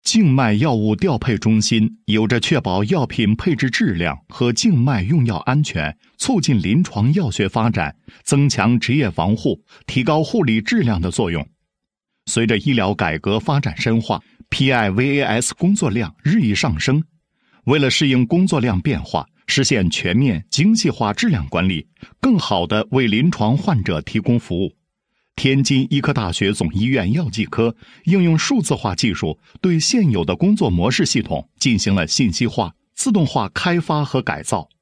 静脉药物调配中心有着确保药品配置质量和静脉用药安全，促进临床药学发展，增强职业防护，提高护理质量的作用。随着医疗改革发展深化， PIVAS 工作量日益上升。为了适应工作量变化，实现全面精细化质量管理，更好地为临床患者提供服务，天津医科大学总医院药剂科应用数字化技术，对现有的工作模式系统进行了信息化、自动化开发和改造，